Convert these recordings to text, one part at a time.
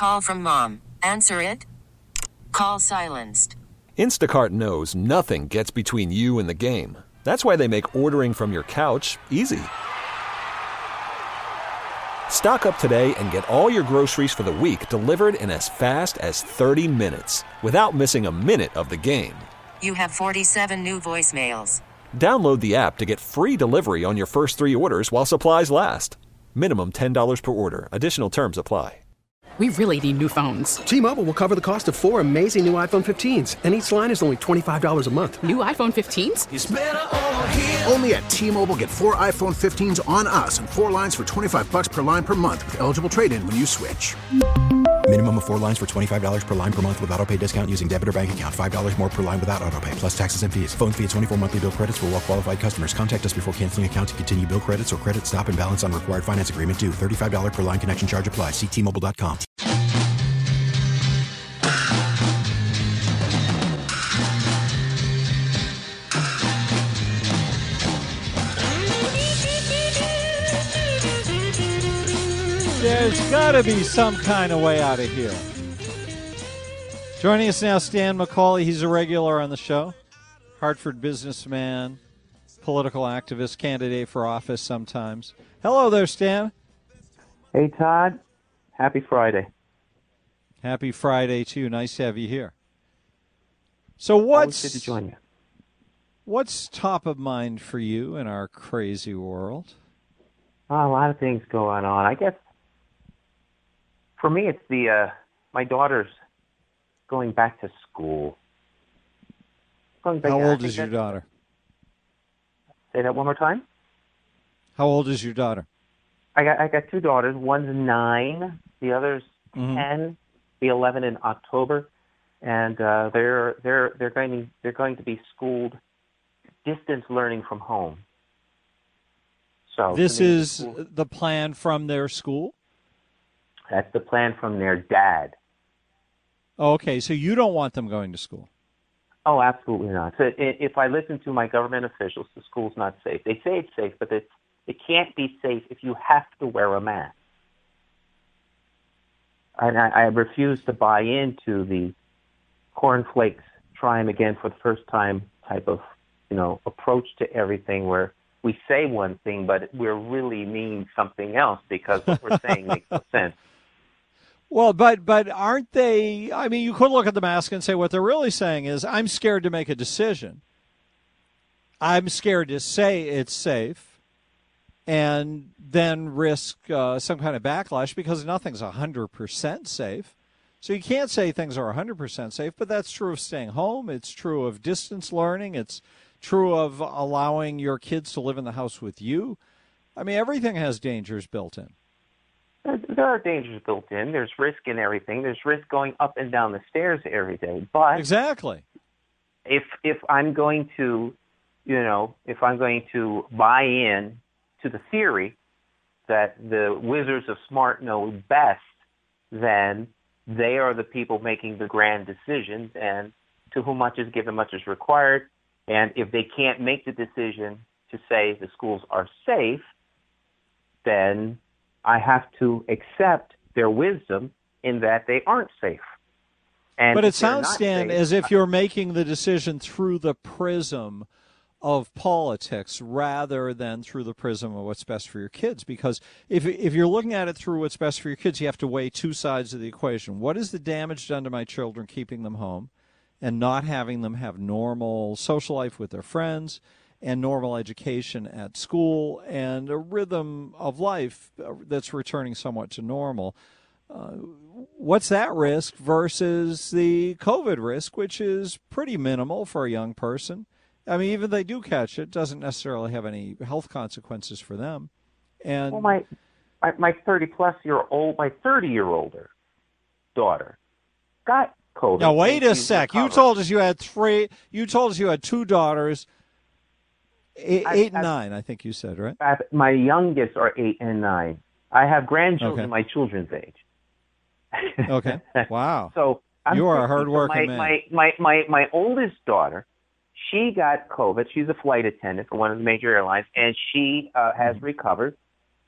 Call from mom. Answer it. Call silenced. Instacart knows nothing gets between you and the game. That's why they make ordering from your couch easy. Stock up today and get all your groceries for the week delivered in as fast as 30 minutes without missing a minute of the game. You have 47 new voicemails. Download the app to get free delivery on your first 3 orders while supplies last. Minimum $10 per order. Additional terms apply. We really need new phones. T-Mobile will cover the cost of 4 amazing new iPhone 15s, and each line is only $25 a month. New iPhone 15s? It's better over here. Only at T-Mobile, get 4 iPhone 15s on us and 4 lines for $25 per line per month with eligible trade-in when you switch. Minimum of 4 lines for $25 per line per month with autopay discount using debit or bank account. $5 more per line without autopay, plus taxes and fees. Phone fee at 24 monthly bill credits for well-qualified customers. Contact us before canceling account to continue bill credits or credit stop and balance on required finance agreement due. $35 per line connection charge applies. See T-Mobile.com. There's got to be some kind of way out of here. Joining us now, Stan McCauley. He's a regular on the show. Hartford businessman, political activist, candidate for office sometimes. Hello there, Stan. Hey, Todd. Happy Friday. Happy Friday to you. Nice to have you here. So what's good to join you. What's top of mind for you in our crazy world? A lot of things going on. I guess for me, it's my daughter's going back to school. How old is your daughter? Say that one more time. How old is your daughter? I got 2 daughters. One's 9, the other's 10. Be 11 in October, and they're going to be schooled distance learning from home. So this is the plan from their school? That's the plan from their dad. Oh, okay, so you don't want them going to school? Oh, absolutely not. So if I listen to my government officials, the school's not safe. They say it's safe, but it can't be safe if you have to wear a mask. And I refuse to buy into the cornflakes, try 'em again for the first time type of, approach to everything where we say one thing, but we really mean something else because what we're saying makes no sense. Well, but aren't they, I mean, you could look at the mask and say what they're really saying is, I'm scared to make a decision. I'm scared to say it's safe and then risk some kind of backlash because nothing's 100% safe. So you can't say things are 100% safe, but that's true of staying home. It's true of distance learning. It's true of allowing your kids to live in the house with you. I mean, everything has dangers built in. There are dangers built in. There's risk in everything. There's risk going up and down the stairs every day. But exactly, if I'm going to, if I'm going to buy in to the theory that the wizards of smart know best, then they are the people making the grand decisions, and to whom much is given, much is required. And if they can't make the decision to say the schools are safe, then I have to accept their wisdom in that they aren't safe. And but it sounds, Stan, as if you're making the decision through the prism of politics rather than through the prism of what's best for your kids. Because if you're looking at it through what's best for your kids, you have to weigh two sides of the equation. What is the damage done to my children keeping them home and not having them have normal social life with their friends and normal education at school and a rhythm of life that's returning somewhat to normal? What's that risk versus the COVID risk, which is pretty minimal for a young person? I mean, even if they do catch it, doesn't necessarily have any health consequences for them. And well, my 30-year-old daughter got COVID. Now wait a sec. You told us you had three. You told us you had 2 daughters. 8 and 9, I think you said, right? My youngest are 8 and 9. I have grandchildren my children's age. Okay. Wow. So you are a hard-working man. My oldest daughter, she got COVID. She's a flight attendant for one of the major airlines, and she has recovered.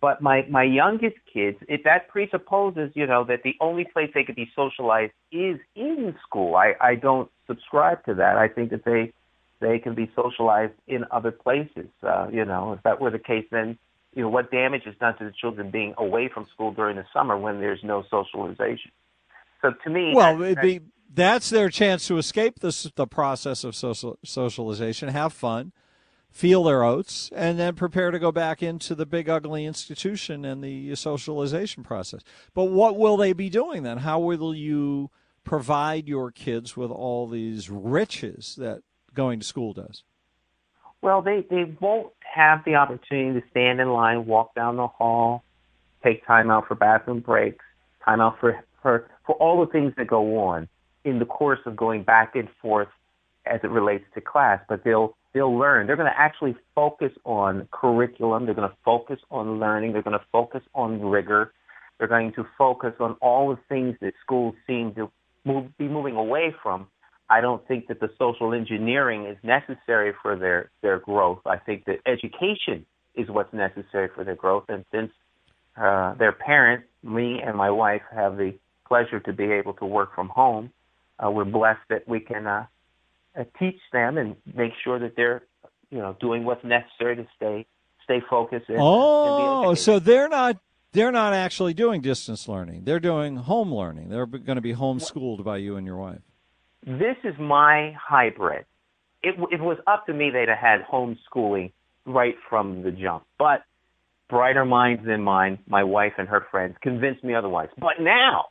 But my youngest kids, that presupposes, that the only place they could be socialized is in school. I don't subscribe to that. I think that they can be socialized in other places. If that were the case, then, what damage is done to the children being away from school during the summer when there's no socialization? So to me, that's their chance to escape the process of socialization, have fun, feel their oats, and then prepare to go back into the big ugly institution and the socialization process. But what will they be doing then? How will you provide your kids with all these riches that going to school does? Well, they won't have the opportunity to stand in line, walk down the hall, take time out for bathroom breaks, time out for all the things that go on in the course of going back and forth as it relates to class. But they'll learn. They're going to actually focus on curriculum. They're going to focus on learning. They're going to focus on rigor. They're going to focus on all the things that schools seem to be moving away from. I don't think that the social engineering is necessary for their growth. I think that education is what's necessary for their growth. And since their parents, me and my wife, have the pleasure to be able to work from home, we're blessed that we can teach them and make sure that they're, doing what's necessary to stay focused. And so they're not actually doing distance learning. They're doing home learning. They're going to be homeschooled by you and your wife. This is my hybrid. It was up to me, they'd have had homeschooling right from the jump. But brighter minds than mine, my wife and her friends, convinced me otherwise. But now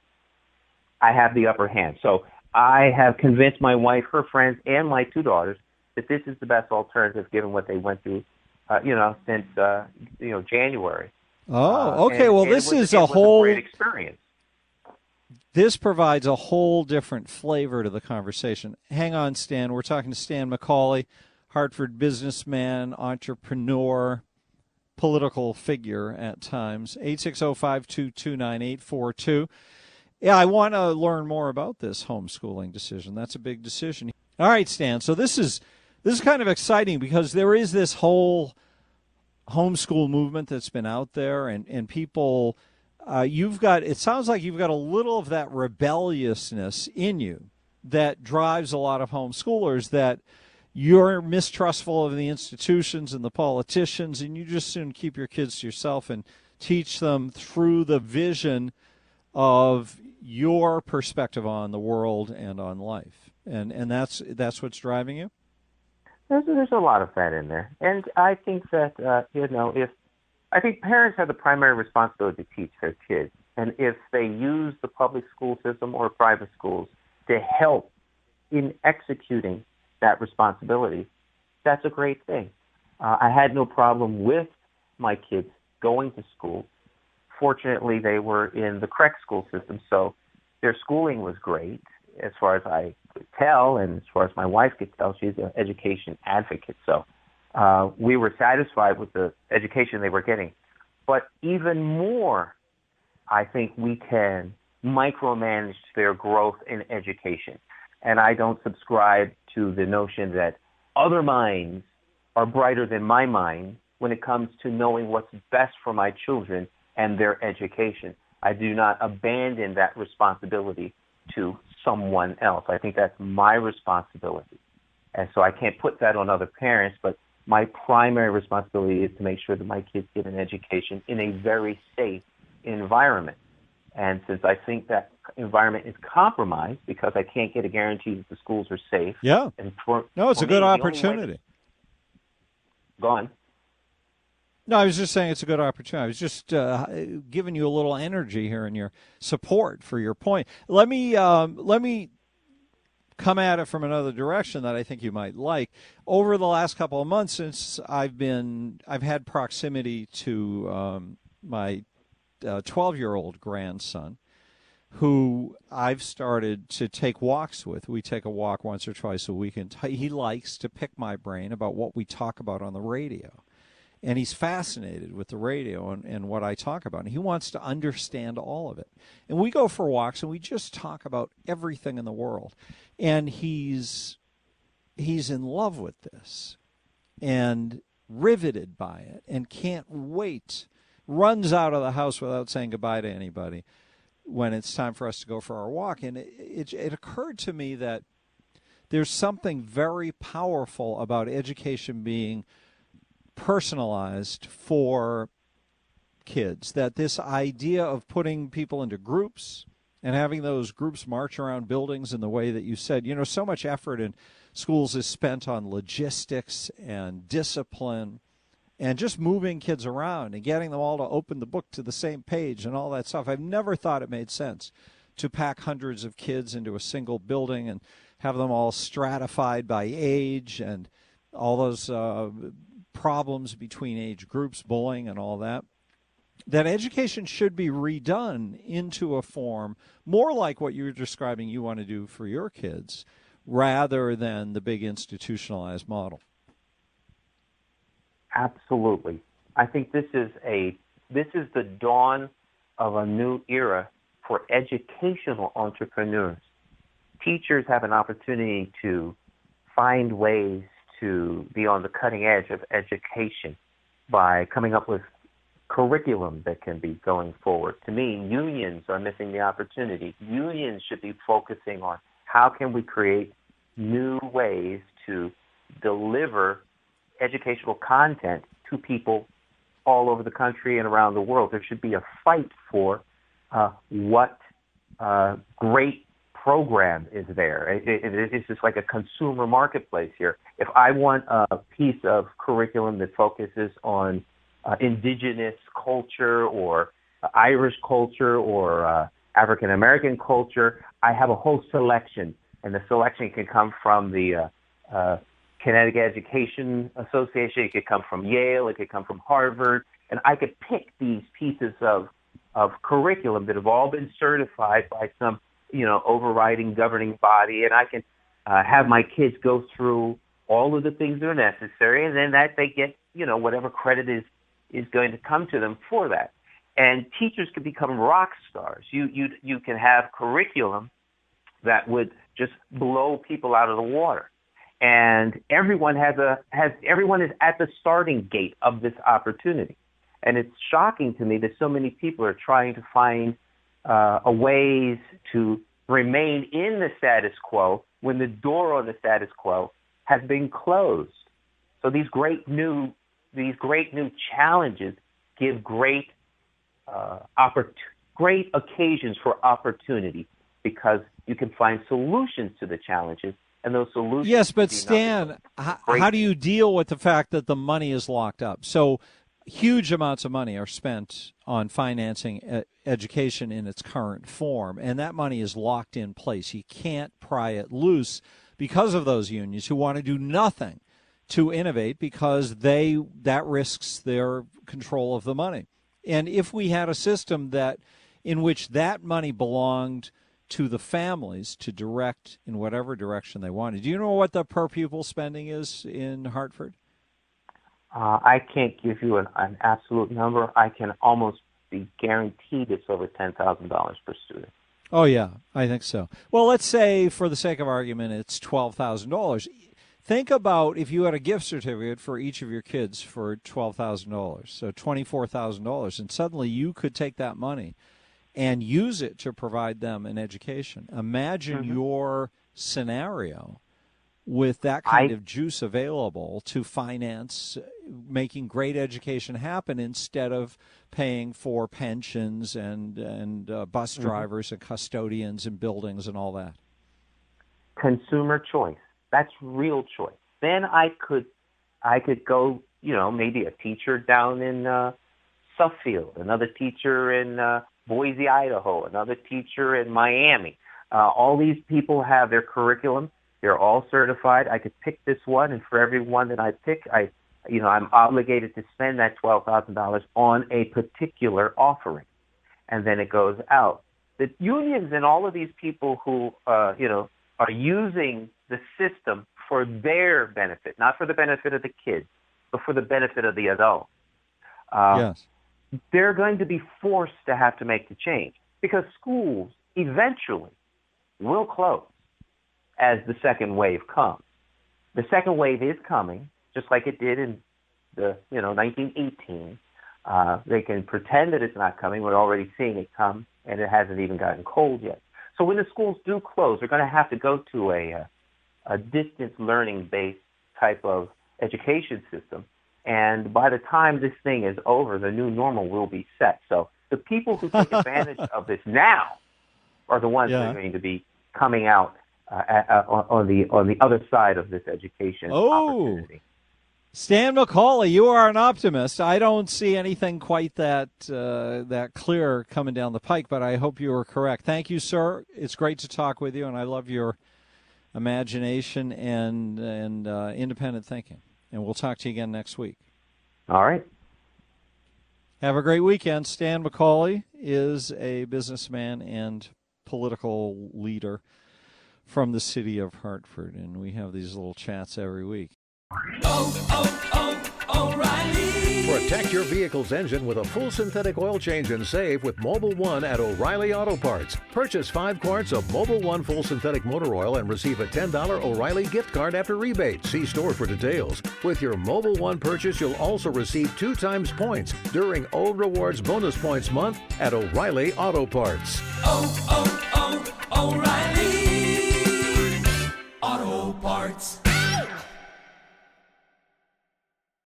I have the upper hand. So I have convinced my wife, her friends, and my two daughters that this is the best alternative given what they went through, since January. Oh, okay. Well, this is a whole great experience. This provides a whole different flavor to the conversation. Hang on, Stan. We're talking to Stan McCauley, Hartford businessman, entrepreneur, political figure at times. 860-522-9842. Yeah, I want to learn more about this homeschooling decision. That's a big decision. All right, Stan. So this is kind of exciting because there is this whole homeschool movement that's been out there, and people, it sounds like you've got a little of that rebelliousness in you that drives a lot of homeschoolers, that you're mistrustful of the institutions and the politicians, and you just soon keep your kids to yourself and teach them through the vision of your perspective on the world and on life. And that's what's driving you? There's a lot of that in there. And I think that, I think parents have the primary responsibility to teach their kids. And if they use the public school system or private schools to help in executing that responsibility, that's a great thing. I had no problem with my kids going to school. Fortunately, they were in the correct school system, so their schooling was great as far as I could tell, and as far as my wife could tell. She's an education advocate, so we were satisfied with the education they were getting. But even more, I think we can micromanage their growth in education. And I don't subscribe to the notion that other minds are brighter than my mind when it comes to knowing what's best for my children and their education. I do not abandon that responsibility to someone else. I think that's my responsibility. And so I can't put that on other parents, but my primary responsibility is to make sure that my kids get an education in a very safe environment. And since I think that environment is compromised because I can't get a guarantee that the schools are safe. Yeah. It's a good opportunity. Go on. No, I was just saying it's a good opportunity. I was just giving you a little energy here in your support for your point. Let me come at it from another direction that I think you might like. Over the last couple of months, since I've had proximity to my 12-year-old grandson, who I've started to take walks with. We take a walk once or twice a week, and he likes to pick my brain about what we talk about on the radio. And he's fascinated with the radio and what I talk about. And he wants to understand all of it. And we go for walks, and we just talk about everything in the world. And he's in love with this and riveted by it and can't wait runs out of the house without saying goodbye to anybody when it's time for us to go for our walk. And it occurred to me that there's something very powerful about education being personalized for kids, that this idea of putting people into groups and having those groups march around buildings in the way that you said, so much effort in schools is spent on logistics and discipline and just moving kids around and getting them all to open the book to the same page and all that stuff. I've never thought it made sense to pack hundreds of kids into a single building and have them all stratified by age and all those problems between age groups, bullying and all that. That education should be redone into a form more like what you were describing you want to do for your kids rather than the big institutionalized model. Absolutely. I think this is the dawn of a new era for educational entrepreneurs. Teachers have an opportunity to find ways to be on the cutting edge of education by coming up with curriculum that can be going forward. To me, unions are missing the opportunity. Unions should be focusing on how can we create new ways to deliver educational content to people all over the country and around the world. There should be a fight for what great program is there. It's just like a consumer marketplace here. If I want a piece of curriculum that focuses on indigenous culture or Irish culture or African American culture, I have a whole selection, and the selection can come from the Connecticut Education Association, it could come from Yale, it could come from Harvard, and I could pick these pieces of curriculum that have all been certified by some overriding governing body, and I can have my kids go through all of the things that are necessary, and then that they get whatever credit is going to come to them for that. And teachers can become rock stars. You can have curriculum that would just blow people out of the water. And everyone is at the starting gate of this opportunity. And it's shocking to me that so many people are trying to find ways to remain in the status quo when the door on the status quo has been closed. So these great new challenges give great occasions for opportunity because you can find solutions to the challenges, and those solutions. Yes, but Stan, how do you deal with the fact that the money is locked up? So huge amounts of money are spent on financing education in its current form, and that money is locked in place. You can't pry it loose because of those unions who want to do nothing to innovate because that risks their control of the money. And if we had a system in which that money belonged to the families to direct in whatever direction they wanted. Do you know what the per pupil spending is in Hartford? I can't give you an absolute number. I can almost be guaranteed it's over $10,000 per student. Oh, yeah, I think so. Well, let's say, for the sake of argument, it's $12,000. Think about if you had a gift certificate for each of your kids for $12,000, so $24,000, and suddenly you could take that money and use it to provide them an education. Imagine your scenario with that kind of juice available to finance making great education happen instead of paying for pensions and bus drivers and custodians and buildings and all that. Consumer choice. That's real choice. Then I could go, maybe a teacher down in Suffield, another teacher in Boise, Idaho, another teacher in Miami. All these people have their curriculum. They're all certified. I could pick this one, and for every one that I pick, I'm obligated to spend that $12,000 on a particular offering, and then it goes out. The unions and all of these people who, are using the system for their benefit, not for the benefit of the kids, but for the benefit of the adults. Yes. They're going to be forced to have to make the change because schools eventually will close as the second wave comes. The second wave is coming, just like it did in the 1918. They can pretend that it's not coming. We're already seeing it come, and it hasn't even gotten cold yet. So when the schools do close, they're going to have to go to a distance learning-based type of education system. And by the time this thing is over, the new normal will be set. So the people who take advantage of this now are the ones that are going to be coming out on the other side of this education opportunity. Stan McCauley, you are an optimist. I don't see anything quite that clear coming down the pike, but I hope you are correct. Thank you, sir. It's great to talk with you, and I love your imagination and independent thinking. And we'll talk to you again next week. All right. Have a great weekend. Stan McCauley is a businessman and political leader from the city of Hartford, and we have these little chats every week. O'Reilly. Protect your vehicle's engine with a full synthetic oil change and save with Mobil 1 at O'Reilly Auto Parts. Purchase 5 quarts of Mobil 1 full synthetic motor oil and receive a $10 O'Reilly gift card after rebate. See store for details. With your Mobil 1 purchase, you'll also receive 2 times points during O Rewards Bonus Points Month at O'Reilly Auto Parts. O'Reilly Auto Parts.